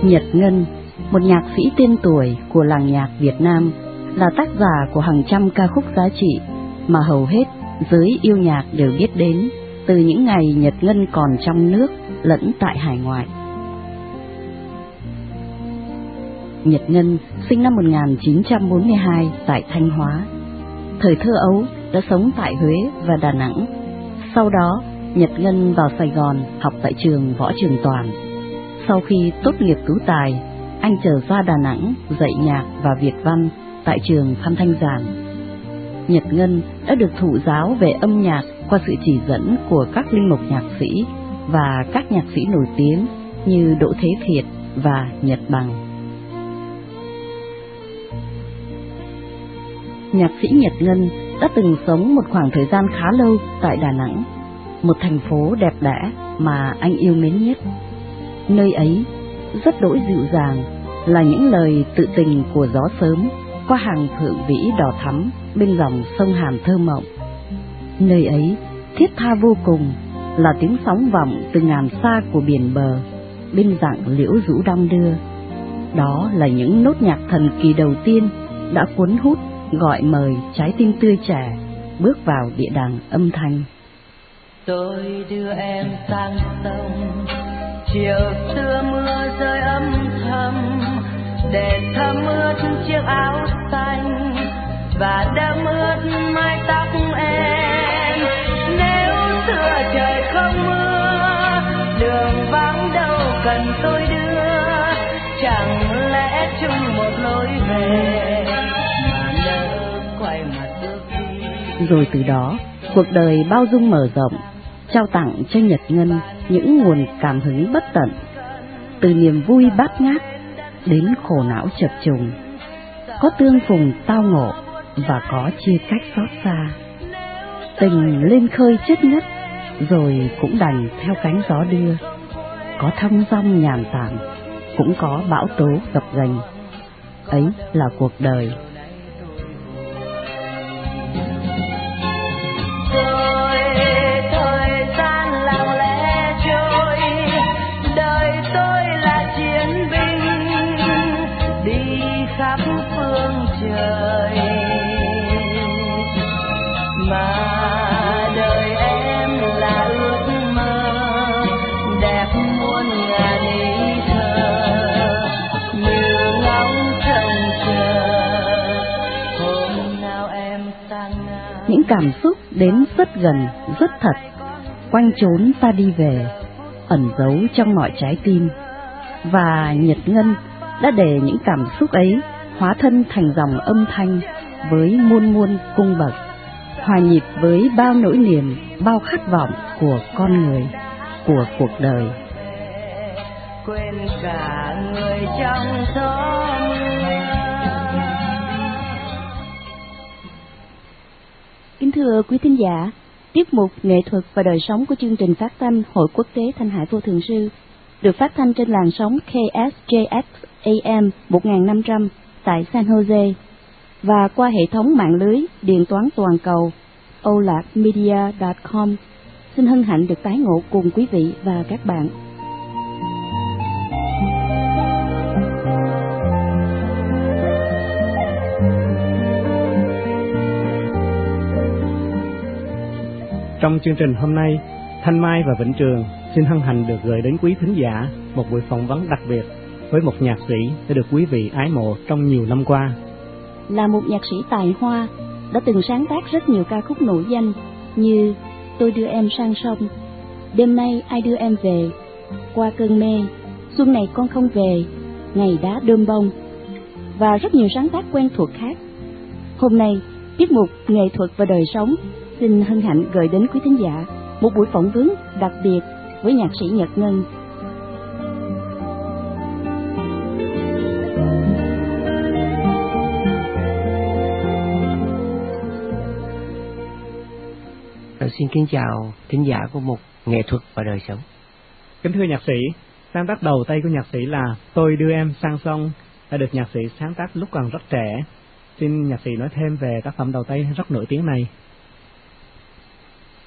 Nhật Ngân, một nhạc sĩ tên tuổi của làng nhạc Việt Nam, là tác giả của hàng trăm ca khúc giá trị mà hầu hết giới yêu nhạc đều biết đến từ những ngày Nhật Ngân còn trong nước lẫn tại hải ngoại. Nhật Ngân sinh năm 1942 tại Thanh Hóa. Thời thơ ấu đã sống tại Huế và Đà Nẵng. Sau đó, Nhật Ngân vào Sài Gòn học tại trường Võ Trường Toản. Sau khi tốt nghiệp tú tài, anh trở ra Đà Nẵng dạy nhạc và Việt văn tại trường Phan Thanh Giản. Nhật Ngân đã được thụ giáo về âm nhạc qua sự chỉ dẫn của các linh mục nhạc sĩ và các nhạc sĩ nổi tiếng như Đỗ Thế Thiệt và Nhật Bằng. Nhạc sĩ Nhật Ngân đã từng sống một khoảng thời gian khá lâu tại Đà Nẵng, một thành phố đẹp đẽ mà anh yêu mến nhất. Nơi ấy rất đỗi dịu dàng, là những lời tự tình của gió sớm qua hàng thượng vĩ đỏ thắm bên dòng sông Hàn thơ mộng. Nơi ấy thiết tha vô cùng, là tiếng sóng vọng từ ngàn xa của biển bờ bên dặng liễu rũ đong đưa. Đó là những nốt nhạc thần kỳ đầu tiên đã cuốn hút, gọi mời trái tim tươi trẻ bước vào địa đàng âm thanh. Tôi đưa em sang sông, chiều xưa mưa rơi âm thầm, để thấm ướt chiếc áo xanh và đẫm ướt mái tóc em. Nếu xưa trời không mưa, đường vắng đâu cần tôi đưa, chẳng lẽ chung một lối về mà lỡ quay mặt bước đi. Rồi từ đó, cuộc đời bao dung mở rộng, trao tặng cho Nhật Ngân những nguồn cảm hứng bất tận, từ niềm vui bát ngát đến khổ não chập trùng, có tương phùng tao ngộ và có chia cách xót xa. Tình lên khơi chất ngất, rồi cũng đành theo cánh gió đưa, có thong dong nhàn tản, cũng có bão tố gập ghềnh. Ấy là cuộc đời. Khắp phương trời mà đời em là ước mơ đẹp muôn ngàn ý thơ, như ngóng trông chờ hôm nào em sang Nam. Những cảm xúc đến rất gần, rất thật, quanh chốn ta đi về, ẩn giấu trong mọi trái tim. Và Nhật Ngân đã để những cảm xúc ấy hóa thân thành dòng âm thanh với muôn muôn cung bậc, hòa nhịp với bao nỗi niềm, bao khát vọng của con người, của cuộc đời. Quên cả người trong gió mưa. Kính thưa quý thính giả, tiết mục nghệ thuật và đời sống của chương trình phát thanh Hội Quốc tế Thanh Hải Vô Thượng Sư được phát thanh trên làn sóng KSJX AM 1500 tại San Jose và qua hệ thống mạng lưới điện toán toàn cầu olacmedia.com. Xin hân hạnh được tái ngộ cùng quý vị và các bạn. Trong chương trình hôm nay, Thanh Mai và Vĩnh Trường xin hân hạnh được gửi đến quý thính giả một buổi phỏng vấn đặc biệt với một nhạc sĩ đã được quý vị ái mộ trong nhiều năm qua. Là một nhạc sĩ tài hoa, đã từng sáng tác rất nhiều ca khúc nổi danh như Tôi đưa em sang sông, Đêm nay ai đưa em về, Qua cơn mê, Xuân này con không về, Ngày đá đơm bông và rất nhiều sáng tác quen thuộc khác. Hôm nay, tiết mục nghệ thuật và đời sống xin hân hạnh gửi đến quý thính giả một buổi phỏng vấn đặc biệt với nhạc sĩ Nhật Ngân. Xin kính chào thính giả của một nghệ thuật và đời sống. Kính thưa nhạc sĩ, sáng tác đầu tay của nhạc sĩ là Tôi đưa em sang sông, đã được nhạc sĩ sáng tác lúc còn rất trẻ. Xin nhạc sĩ nói thêm về tác phẩm đầu tay rất nổi tiếng này.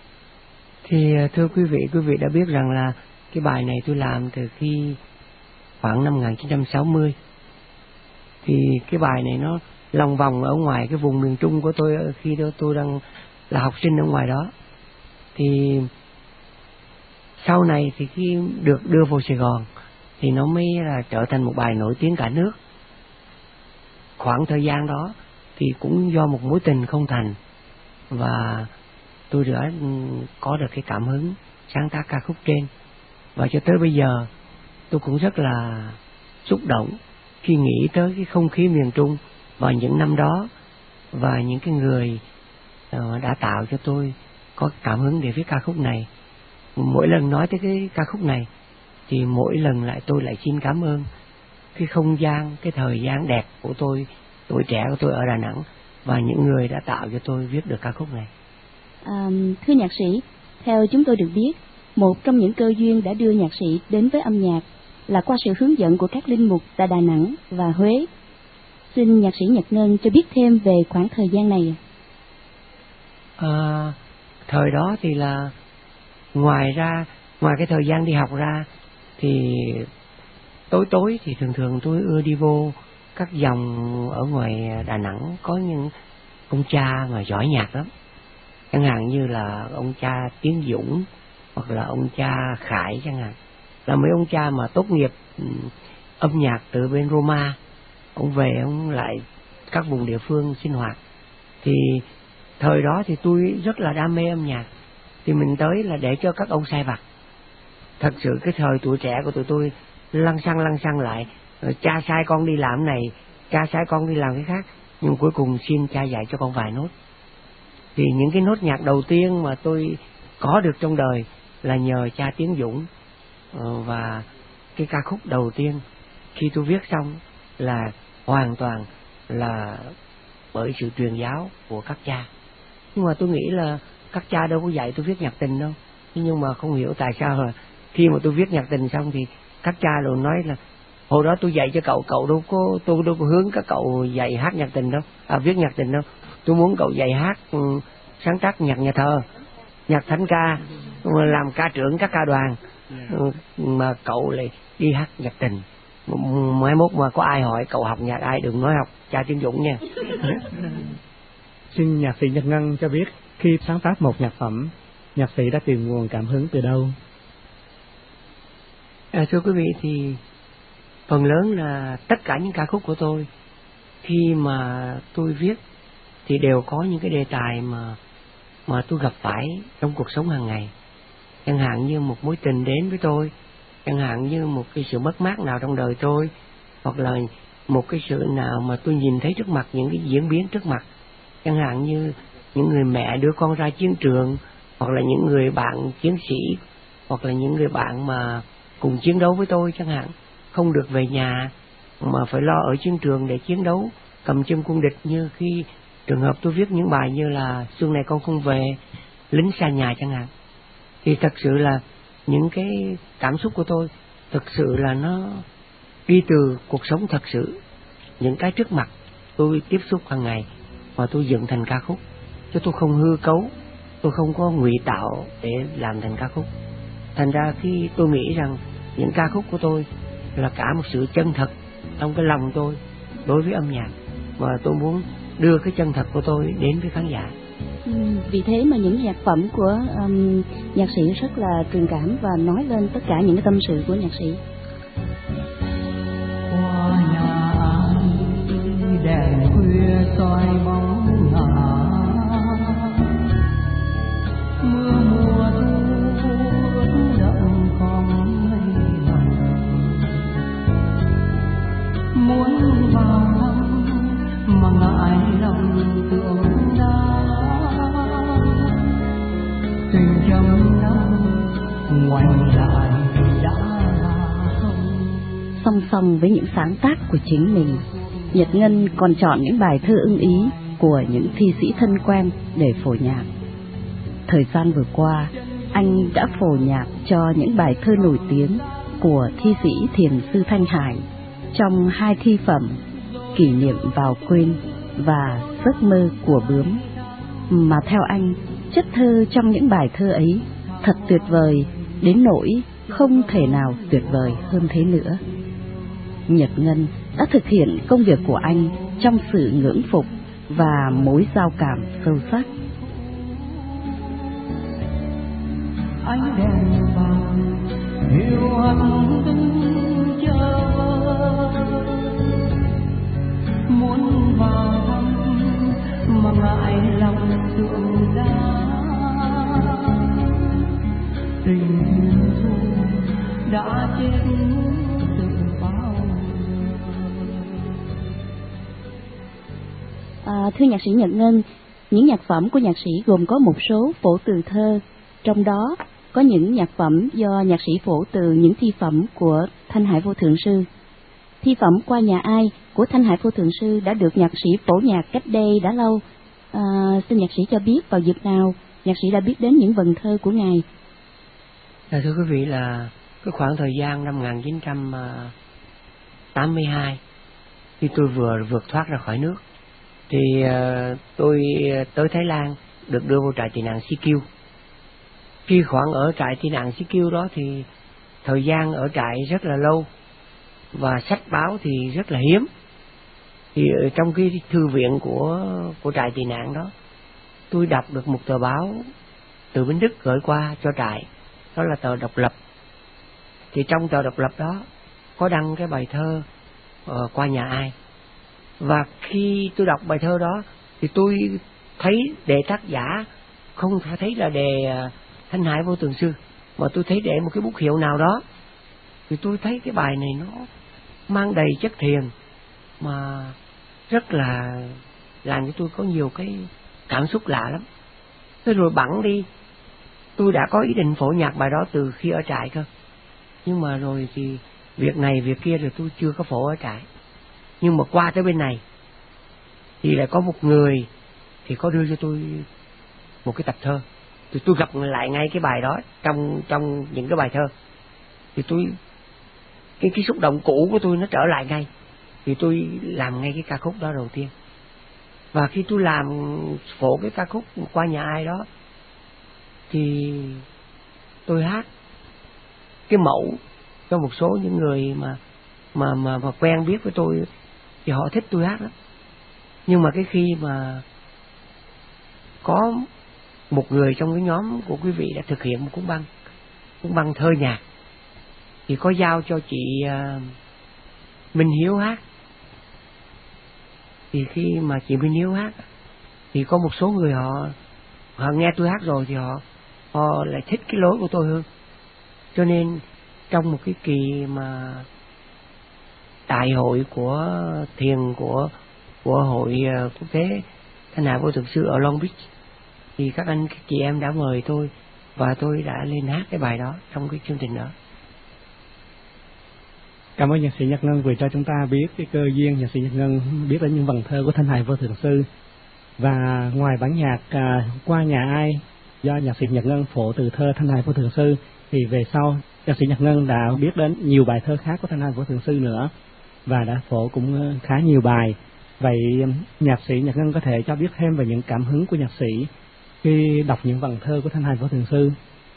Thì thưa quý vị đã biết rằng là cái bài này tôi làm từ khi khoảng năm 1960. Thì cái bài này nó lòng vòng ở ngoài cái vùng miền Trung của tôi khi đó tôi đang là học sinh ở ngoài đó. Thì sau này thì khi được đưa vào Sài Gòn thì nó mới là trở thành một bài nổi tiếng cả nước. Khoảng thời gian đó thì cũng do một mối tình không thành, và tôi đã có được cái cảm hứng sáng tác ca khúc trên. Và cho tới bây giờ tôi cũng rất là xúc động khi nghĩ tới cái không khí miền Trung vào những năm đó, và những cái người đã tạo cho tôi có cảm hứng để viết ca khúc này. Mỗi lần nói tới cái ca khúc này thì mỗi lần tôi lại xin cảm ơn cái không gian, cái thời gian đẹp của tôi, tuổi trẻ của tôi ở Đà Nẵng, và những người đã tạo cho tôi viết được ca khúc này. Thưa nhạc sĩ, theo chúng tôi được biết, một trong những cơ duyên đã đưa nhạc sĩ đến với âm nhạc là qua sự hướng dẫn của các linh mục tại Đà Nẵng và Huế. Xin nhạc sĩ Nhật Ngân cho biết thêm về khoảng thời gian này. Thời đó thì là ngoài cái thời gian đi học ra thì tối thì thường tôi ưa đi vô các dòng ở ngoài Đà Nẵng, có những ông cha mà giỏi nhạc lắm, chẳng hạn như là ông cha Tiến Dũng hoặc là ông cha Khải chẳng hạn, là mấy ông cha mà tốt nghiệp âm nhạc từ bên Roma. Ông về ông lại các vùng địa phương sinh hoạt. Thì thời đó thì tôi rất là đam mê âm nhạc, thì mình tới là để cho các ông sai vặt. Thật sự cái thời tuổi trẻ của tụi tôi lăng xăng lại, cha sai con đi làm này, cha sai con đi làm cái khác, nhưng cuối cùng xin cha dạy cho con vài nốt. Thì những cái nốt nhạc đầu tiên mà tôi có được trong đời là nhờ cha Tiến Dũng, và cái ca khúc đầu tiên khi tôi viết xong là hoàn toàn là bởi sự truyền giáo của các cha. Nhưng mà tôi nghĩ là các cha đâu có dạy tôi viết nhạc tình đâu. Nhưng mà không hiểu tại sao là khi mà tôi viết nhạc tình xong thì các cha rồi nói là hồi đó tôi dạy cho cậu tôi đâu có hướng các cậu dạy hát nhạc tình đâu, viết nhạc tình đâu. Tôi muốn cậu dạy hát sáng tác nhạc nhà thờ, nhạc thánh ca, làm ca trưởng các ca đoàn, mà cậu lại đi hát nhạc tình. Mai mốt mà có ai hỏi cậu học nhạc ai đừng nói học cha Tiến Dũng nha. Xin nhạc sĩ Nhật Ngân cho biết khi sáng tác một nhạc phẩm, nhạc sĩ đã tìm nguồn cảm hứng từ đâu? Thưa quý vị, thì phần lớn là tất cả những ca khúc của tôi khi mà tôi viết thì đều có những cái đề tài mà tôi gặp phải trong cuộc sống hàng ngày. Chẳng hạn như một mối tình đến với tôi, chẳng hạn như một cái sự mất mát nào trong đời tôi, hoặc là một cái sự nào mà tôi nhìn thấy trước mặt, những cái diễn biến trước mặt, chẳng hạn như những người mẹ đưa con ra chiến trường, hoặc là những người bạn chiến sĩ, hoặc là những người bạn mà cùng chiến đấu với tôi chẳng hạn, không được về nhà mà phải lo ở chiến trường để chiến đấu cầm chân quân địch, như khi trường hợp tôi viết những bài như là Xuân này con không về, Lính xa nhà chẳng hạn. Thì thật sự là những cái cảm xúc của tôi thực sự là nó đi từ cuộc sống thật sự, những cái trước mặt tôi tiếp xúc hàng ngày mà tôi dựng thành ca khúc, chứ tôi không hư cấu, tôi không có ngụy tạo để làm thành ca khúc. Thành ra khi tôi nghĩ rằng những ca khúc của tôi là cả một sự chân thật trong cái lòng tôi đối với âm nhạc, và tôi muốn đưa cái chân thật của tôi đến với khán giả. Vì thế mà những nhạc phẩm của nhạc sĩ rất là truyền cảm và nói lên tất cả những cái tâm sự của nhạc sĩ. Qua nhà ai đèn khuya soi bóng ngả, mưa mùa thu ướt đậm con mây mờ, muốn vào thăm mà ngại lòng tưởng đã, tình chấm đắm ngoảnh lại đã không. Song song với những sáng tác của chính mình, Nhật Ngân còn chọn những bài thơ ưng ý của những thi sĩ thân quen để phổ nhạc. Thời gian vừa qua, anh đã phổ nhạc cho những bài thơ nổi tiếng của thi sĩ thiền sư Thanh Hải trong 2 thi phẩm Kỷ niệm vào quên và Giấc mơ của bướm. Mà theo anh, chất thơ trong những bài thơ ấy thật tuyệt vời đến nỗi không thể nào tuyệt vời hơn thế nữa. Nhật Ngân đã thực hiện công việc của anh trong sự ngưỡng phục và mối giao cảm sâu sắc. Ánh đèn vàng hiu hắt đứng chờ, muốn vào thăm mà ngại lòng tượng đá. Tình du đã chết từ bao giờ. Thưa nhạc sĩ Nhật Ngân, những nhạc phẩm của nhạc sĩ gồm có một số phổ từ thơ, trong đó có những nhạc phẩm do nhạc sĩ phổ từ những thi phẩm của Thanh Hải Vô Thượng Sư. Thi phẩm Qua Nhà Ai của Thanh Hải Vô Thượng Sư đã được nhạc sĩ phổ nhạc cách đây đã lâu. Xin nhạc sĩ cho biết vào dịp nào nhạc sĩ đã biết đến những vần thơ của ngài. Thưa quý vị, là cái khoảng thời gian năm 1982 khi tôi vừa vượt thoát ra khỏi nước, thì tôi tới Thái Lan được đưa vào trại tị nạn CQ. Khi khoảng ở trại tị nạn CQ đó thì thời gian ở trại rất là lâu và sách báo thì rất là hiếm. Thì ở trong cái thư viện của trại tị nạn đó, tôi đọc được một tờ báo từ bên Đức gửi qua cho trại, đó là tờ Độc Lập. Thì trong tờ Độc Lập đó có đăng cái bài thơ Qua Nhà Ai. Và khi tôi đọc bài thơ đó thì tôi thấy đề tác giả không phải thấy là đề Thanh Hải Vô Thượng Sư, mà tôi thấy để một cái bút hiệu nào đó. Thì tôi thấy cái bài này nó mang đầy chất thiền, mà rất là làm cho tôi có nhiều cái cảm xúc lạ lắm. Thế rồi bẵng đi, tôi đã có ý định phổ nhạc bài đó từ khi ở trại cơ. Nhưng mà rồi thì việc này việc kia rồi tôi chưa có phổ ở trại. Nhưng mà qua tới bên này thì lại có một người thì có đưa cho tôi một cái tập thơ. Thì tôi gặp lại ngay cái bài đó trong những cái bài thơ. Thì tôi cái xúc động cũ của tôi nó trở lại ngay. Thì tôi làm ngay cái ca khúc đó đầu tiên. Và khi tôi làm phổ cái ca khúc Qua Nhà Ai đó thì tôi hát cái mẫu cho một số những người mà quen biết với tôi, thì họ thích tôi hát lắm. Nhưng mà cái khi mà có một người trong cái nhóm của quý vị đã thực hiện một cuốn băng thơ nhạc, thì có giao cho chị Minh Hiếu hát. Thì khi mà chị Minh Hiếu hát thì có một số người họ nghe tôi hát rồi thì họ lại thích cái lối của tôi hơn. Cho nên trong một cái kỳ mà đại hội của thiền của hội quốc tế Thanh Hải Vô Thượng Sư ở Long Beach, thì các anh các chị em đã mời tôi và tôi đã lên hát cái bài đó trong cái chương trình đó. Cảm ơn nhạc sĩ Nhật Ngân vì cho chúng ta biết cái cơ duyên nhạc sĩ Nhật Ngân biết đến những vần thơ của Thanh Hải Vô Thượng Sư. Và ngoài bản nhạc Qua Nhà Ai do nhạc sĩ Nhật Ngân phổ từ thơ Thanh Hải Vô Thượng Sư, thì về sau nhạc sĩ Nhật Ngân đã biết đến nhiều bài thơ khác của Thanh Hải Vô Thượng Sư nữa và đã phổ cũng khá nhiều bài. Vậy nhạc sĩ Nhật Ngân có thể cho biết thêm về những cảm hứng của nhạc sĩ khi đọc những vần thơ của Thanh Hải Vô Thượng Sư?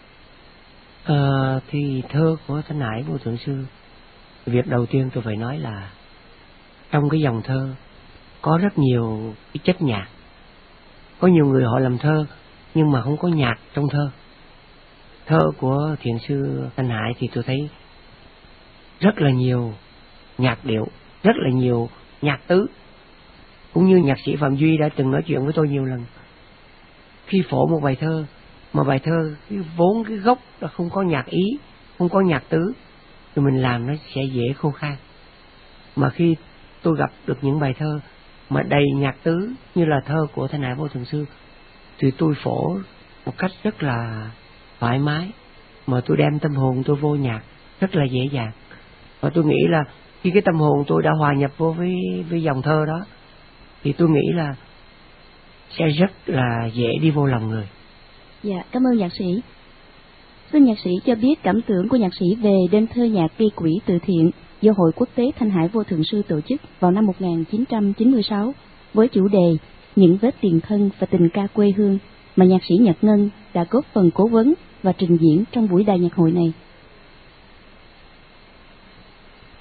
Thì thơ của Thanh Hải Vô Thượng Sư, việc đầu tiên tôi phải nói là trong cái dòng thơ có rất nhiều cái chất nhạc. Có nhiều người họ làm thơ nhưng mà không có nhạc trong thơ. Thơ của thiền sư Thanh Hải thì tôi thấy rất là nhiều nhạc điệu, rất là nhiều nhạc tứ. Cũng như nhạc sĩ Phạm Duy đã từng nói chuyện với tôi nhiều lần, khi phổ một bài thơ mà bài thơ cái vốn cái gốc là không có nhạc ý, không có nhạc tứ, thì mình làm nó sẽ dễ khô khan. Mà khi tôi gặp được những bài thơ mà đầy nhạc tứ như là thơ của Thanh Hải Vô Thượng Sư, thì tôi phổ một cách rất là thoải mái, mà tôi đem tâm hồn tôi vô nhạc rất là dễ dàng. Và tôi nghĩ là khi cái tâm hồn tôi đã hòa nhập vô với dòng thơ đó, thì tôi nghĩ là sẽ rất là dễ đi vô lòng người. Dạ, cảm ơn nhạc sĩ. Xin nhạc sĩ cho biết cảm tưởng của nhạc sĩ về đêm thơ nhạc gây quỹ từ thiện do Hội Quốc tế Thanh Hải Vô Thượng Sư tổ chức vào năm 1996 với chủ đề Những vết tiền thân và tình ca quê hương, mà nhạc sĩ Nhật Ngân đã góp phần cố vấn và trình diễn trong buổi đại nhạc hội này.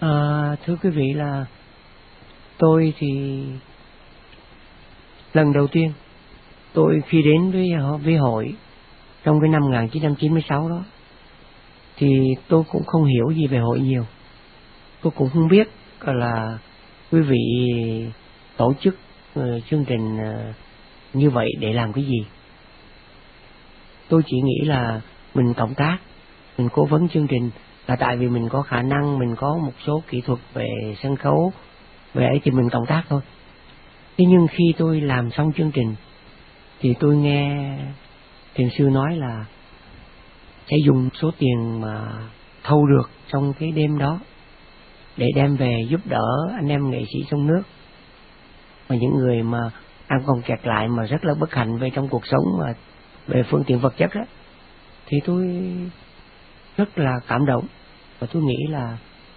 Thưa quý vị là tôi thì lần đầu tiên tôi khi đến với hội trong cái năm 1996 đó thì tôi cũng không hiểu gì về hội nhiều. Tôi cũng không biết là quý vị tổ chức chương trình như vậy để làm cái gì. Tôi chỉ nghĩ là mình cộng tác, mình cố vấn chương trình là tại vì mình có khả năng, mình có một số kỹ thuật về sân khấu, về ấy thì mình cộng tác thôi. Thế nhưng khi tôi làm xong chương trình thì tôi nghe thiền sư nói là sẽ dùng số tiền mà thâu được trong cái đêm đó để đem về giúp đỡ anh em nghệ sĩ trong nước và những người mà đang còn kẹt lại mà rất là bất hạnh về trong cuộc sống mà về phương tiện vật chất đó. Thì tôi rất là cảm động và tôi nghĩ là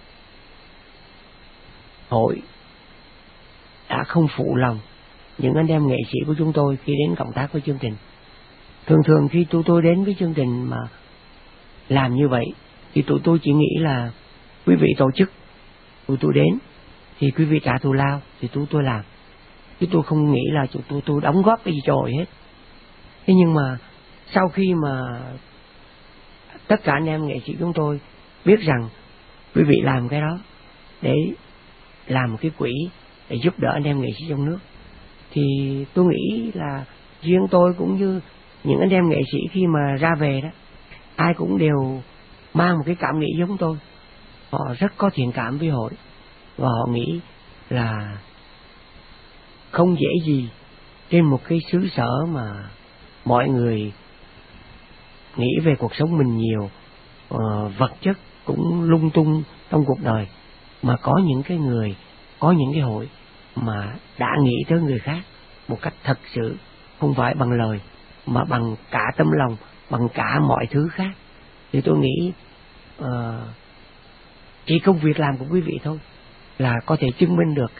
hội đã không phụ lòng những anh em nghệ sĩ của chúng tôi khi đến cộng tác với chương trình. Thường khi tôi đến với chương trình mà làm như vậy thì tụi tôi chỉ nghĩ là quý vị tổ chức, tụi tôi đến thì quý vị trả thù lao thì tôi làm, chứ tôi không nghĩ là tôi đóng góp cái gì cho hội hết. Thế nhưng mà sau khi mà tất cả anh em nghệ sĩ chúng tôi biết rằng quý vị làm cái đó để làm một cái quỹ để giúp đỡ anh em nghệ sĩ trong nước, thì tôi nghĩ là riêng tôi cũng như những anh em nghệ sĩ khi mà ra về đó, ai cũng đều mang một cái cảm nghĩ giống tôi. Họ rất có thiện cảm với hội và họ nghĩ là không dễ gì trên một cái xứ sở mà mọi người nghĩ về cuộc sống mình nhiều, vật chất cũng lung tung trong cuộc đời, mà có những cái người, có những cái hội mà đã nghĩ tới người khác một cách thật sự, không phải bằng lời mà bằng cả tấm lòng, bằng cả mọi thứ khác. Thì tôi nghĩ chỉ công việc làm của quý vị thôi là có thể chứng minh được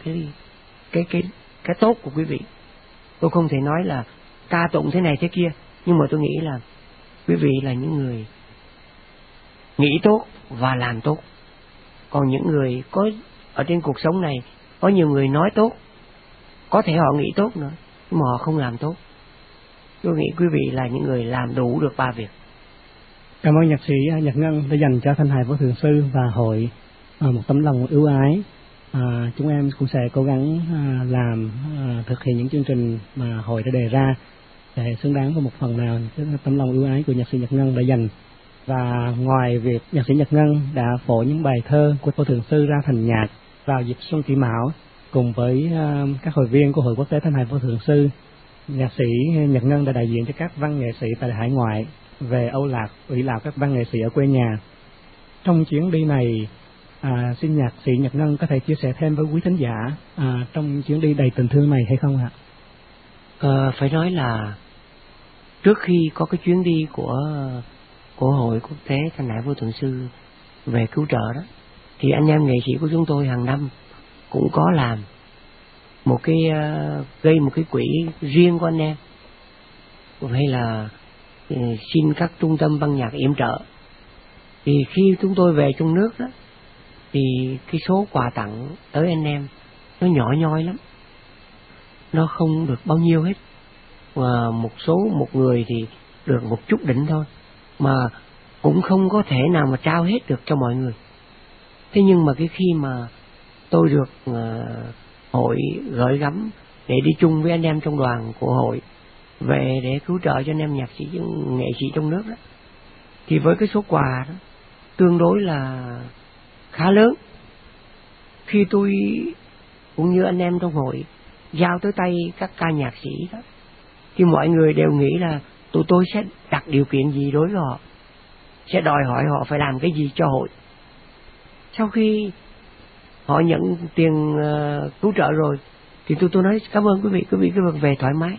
cái tốt của quý vị. Tôi không thể nói là ca tụng thế này thế kia, nhưng mà tôi nghĩ là quý vị là những người nghĩ tốt và làm tốt. Còn những người có ở trên cuộc sống này, có nhiều người nói tốt, có thể họ nghĩ tốt nữa, nhưng mà họ không làm tốt. Tôi nghĩ quý vị là những người làm đủ được ba việc. Cảm ơn nhạc sĩ Nhật Ngân đã dành cho Thanh Hài Vô Thường Sư và hội một tấm lòng ưu ái. Chúng em cũng sẽ cố gắng làm thực hiện những chương trình mà hội đã đề ra để xứng đáng với một phần nào tấm lòng ưu ái của nhạc sĩ Nhật Ngân đã dành. Và ngoài việc nhạc sĩ Nhật Ngân đã phổ những bài thơ của Vô Thường Sư ra thành nhạc vào dịp Xuân Kỷ Mão cùng với các hội viên của Hội Quốc tế Thanh Hài Vô Thường Sư, nhạc sĩ Nhật Ngân đã đại diện cho các văn nghệ sĩ tại hải ngoại về âu lạc, ủy lạc các văn nghệ sĩ ở quê nhà. Trong chuyến đi này, xin nhạc sĩ Nhật Ngân có thể chia sẻ thêm với quý thính giả trong chuyến đi đầy tình thương này hay không ạ? Phải nói là trước khi có cái chuyến đi của Hội Quốc tế Thanh Hài Vô Thường Sư về cứu trợ đó, thì anh em nghệ sĩ của chúng tôi hàng năm cũng có làm một cái gây một cái quỹ riêng của anh em, hay là xin các trung tâm ban nhạc yểm trợ. Thì khi chúng tôi về trong nước đó, thì cái số quà tặng tới anh em nó nhỏ nhoi lắm, nó không được bao nhiêu hết, và một người thì được một chút đỉnh thôi, mà cũng không có thể nào mà trao hết được cho mọi người. Thế nhưng mà cái khi mà tôi được hội gửi gắm để đi chung với anh em trong đoàn của hội về để cứu trợ cho anh em nhạc sĩ nghệ sĩ trong nước đó, thì với cái số quà đó tương đối là khá lớn. Khi tôi cũng như anh em trong hội giao tới tay các ca nhạc sĩ đó, thì mọi người đều nghĩ là tụi tôi sẽ đặt điều kiện gì đối với họ, sẽ đòi hỏi họ phải làm cái gì cho hội. Sau khi họ nhận tiền cứu trợ rồi thì tôi nói cảm ơn quý vị cứ về thoải mái.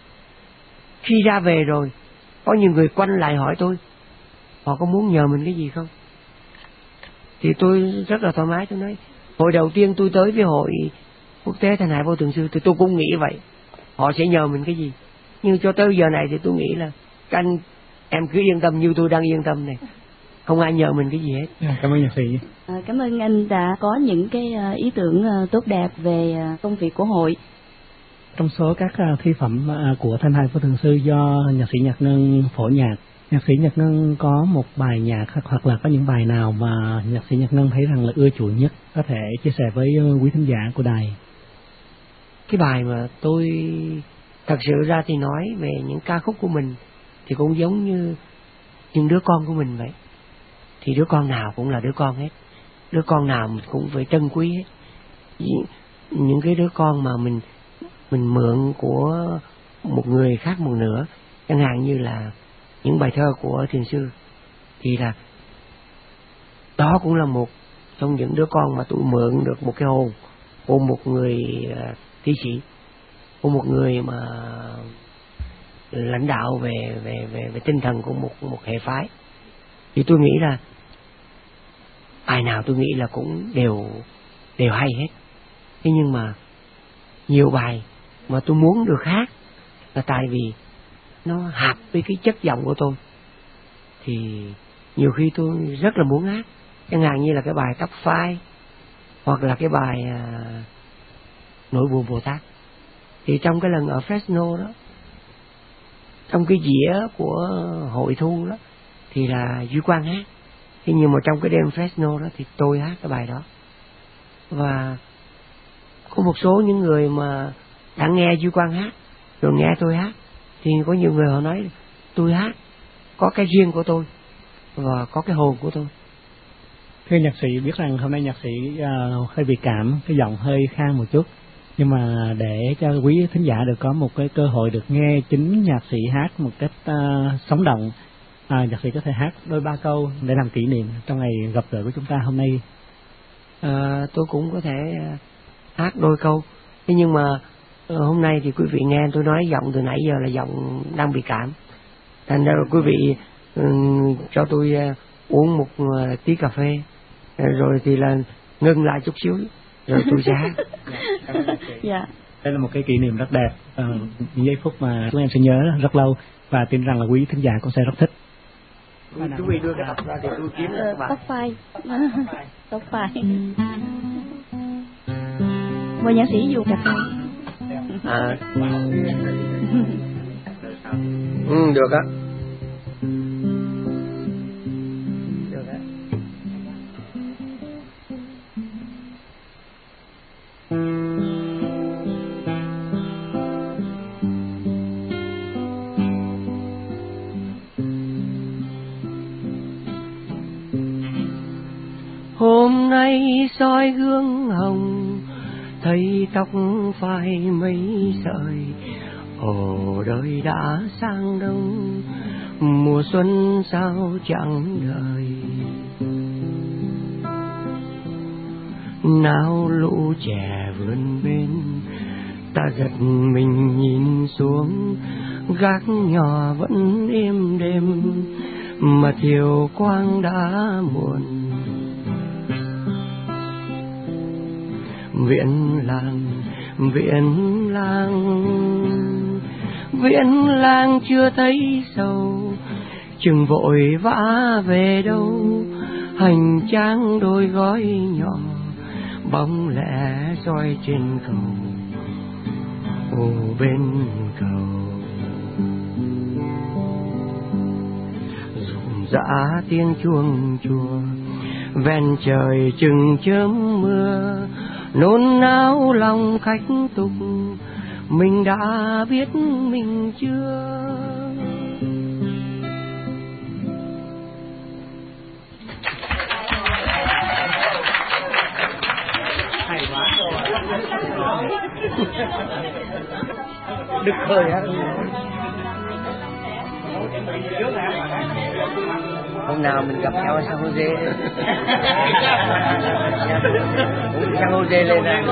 Khi ra về rồi, có nhiều người quanh lại hỏi tôi họ có muốn nhờ mình cái gì không, thì tôi rất là thoải mái. Tôi nói hồi đầu tiên tôi tới với Hội Quốc tế Thanh Hài Vô Thường Sư thì tôi cũng nghĩ vậy, họ sẽ nhờ mình cái gì. Nhưng cho tới giờ này thì tôi nghĩ là các anh em cứ yên tâm như tôi đang yên tâm này, không ai nhờ mình cái gì hết. Cảm ơn nhạc sĩ. Cảm ơn anh đã có những cái ý tưởng tốt đẹp về công việc của hội. Trong số các thi phẩm của Thanh Hai Phó Thượng Sư do nhạc sĩ Nhật Ngân phổ nhạc, nhạc sĩ Nhật Ngân có một bài nhạc hoặc là có những bài nào mà nhạc sĩ Nhật Ngân thấy rằng là ưa chuộng nhất, có thể chia sẻ với quý thính giả của đài? Cái bài mà tôi thật sự ra thì nói về những ca khúc của mình thì cũng giống như những đứa con của mình vậy. Thì đứa con nào cũng là đứa con hết, đứa con nào mình cũng phải trân quý hết. Những cái đứa con mà mình mượn của một người khác một nửa, chẳng hạn như là những bài thơ của thiền sư, thì là đó cũng là một trong những đứa con mà tôi mượn được một cái hồn của một người thi sĩ, của một người mà lãnh đạo về tinh thần của một hệ phái. Thì tôi nghĩ là bài nào tôi nghĩ là cũng đều hay hết. Thế nhưng mà nhiều bài mà tôi muốn được hát là tại vì nó hợp với cái chất giọng của tôi, thì nhiều khi tôi rất là muốn hát. Chẳng hạn như là cái bài Tóc Phai, hoặc là cái bài Nỗi Buồn Bồ Tát. Thì trong cái lần ở Fresno đó, trong cái dĩa của hội thu đó, thì là Duy Quang hát. Thế nhưng mà trong cái đêm Fresno đó thì tôi hát cái bài đó. Và có một số những người mà đã nghe Duy Quang hát rồi nghe tôi hát, thì có nhiều người họ nói tôi hát có cái riêng của tôi và có cái hồn của tôi. Thưa nhạc sĩ, biết rằng hôm nay nhạc sĩ hơi bị cảm, cái giọng hơi khan một chút, nhưng mà để cho quý thính giả được có một cái cơ hội được nghe chính nhạc sĩ hát một cách sống động, nhạc sĩ có thể hát đôi ba câu để làm kỷ niệm trong ngày gặp gỡ của chúng ta hôm nay. Tôi cũng có thể hát đôi câu, thế nhưng mà hôm nay thì quý vị nghe tôi nói giọng từ nãy giờ là giọng đang bị cảm, thành ra quý vị cho tôi uống một tí cà phê rồi thì là ngưng lại chút xíu rồi tôi sẽ hát. Dạ. Đây là một cái kỷ niệm rất đẹp, những giây phút mà chúng em sẽ nhớ rất lâu, và tin rằng là quý thính giả cũng sẽ rất thích. Quý vị đưa cái tập ra thì tôi kiếm các bạn. Tóc phai. Tóc phai. Mời nhạc sĩ dùng cà phê. Được á. Hôm nay soi gương hồng, thấy tóc phai mấy sợi. Ồ đời đã sang đông, mùa xuân sao chẳng đợi. Nào lũ trẻ vươn bên, ta giật mình nhìn xuống. Gác nhỏ vẫn êm đêm, mà thiều quang đã muộn. Viễn lang chưa thấy sầu, chừng vội vã về đâu. Hành trang đôi gói nhỏ, bóng lẻ soi trên cầu. Ô bên cầu rộn rã tiếng chuông chùa, ven trời chừng chớm mưa. Nôn nao lòng khách tục, mình đã biết mình chưa. Hay quá rồi. Đứt hơi á. Hôm nào mình gặp nhau ở San Jose. San Jose lên đây.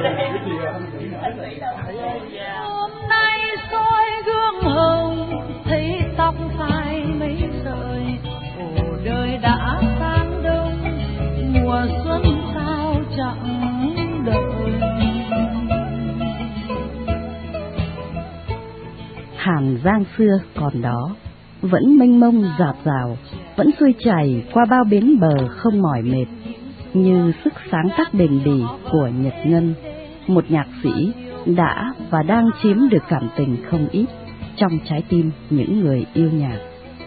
Hôm nay soi gương hồng, thấy tóc phai mấy sợi. Ồ đời đã sang đông, mùa xuân sao chẳng đợi. Hàn Giang xưa còn đó, vẫn mênh mông rạt rào, vẫn xuôi chảy qua bao bến bờ không mỏi mệt, như sức sáng tác bền bỉ của Nhật Ngân, một nhạc sĩ đã và đang chiếm được cảm tình không ít trong trái tim những người yêu nhạc.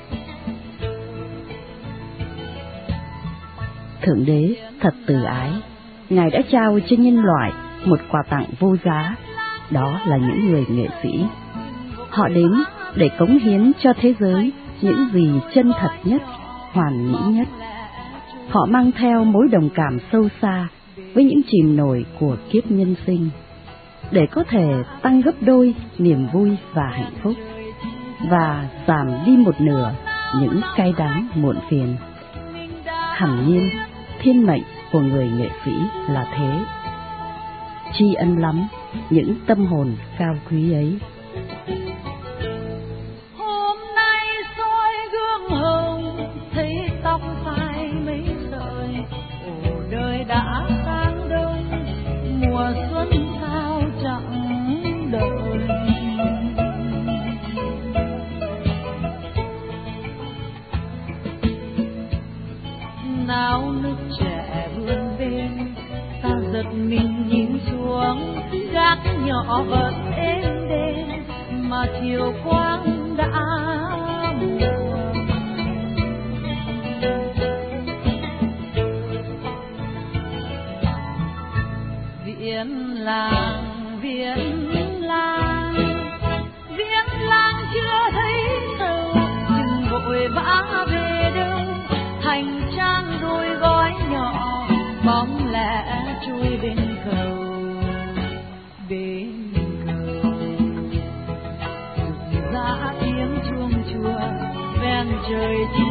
Thượng Đế thật từ ái, Ngài đã trao cho nhân loại một quà tặng vô giá, đó là những người nghệ sĩ. Họ đến để cống hiến cho thế giới những gì chân thật nhất, hoàn mỹ nhất. Họ mang theo mối đồng cảm sâu xa với những chìm nổi của kiếp nhân sinh, để có thể tăng gấp đôi niềm vui và hạnh phúc, và giảm đi một nửa những cay đắng muộn phiền. Hẳn nhiên, thiên mệnh của người nghệ sĩ là thế. Tri ân lắm những tâm hồn cao quý ấy. Hôm nay soi gương hồng, thấy tóc tai mấy sợi, ồ đời đã sang đông, mùa xuân sao chẳng đợi. Nào nước trẻ vươn bên, ta giật mình nhìn xuống, gác nhỏ vẫn êm đềm mà chiều quang đã muộn. Viễn làng, viễn làng, viễn làng chưa thấy đâu, đừng vội vã về đâu. Hành trang đôi gói nhỏ, bóng lẻ trôi bên cầu, bên cầu. Rực rã tiếng chuông chùa ven trời.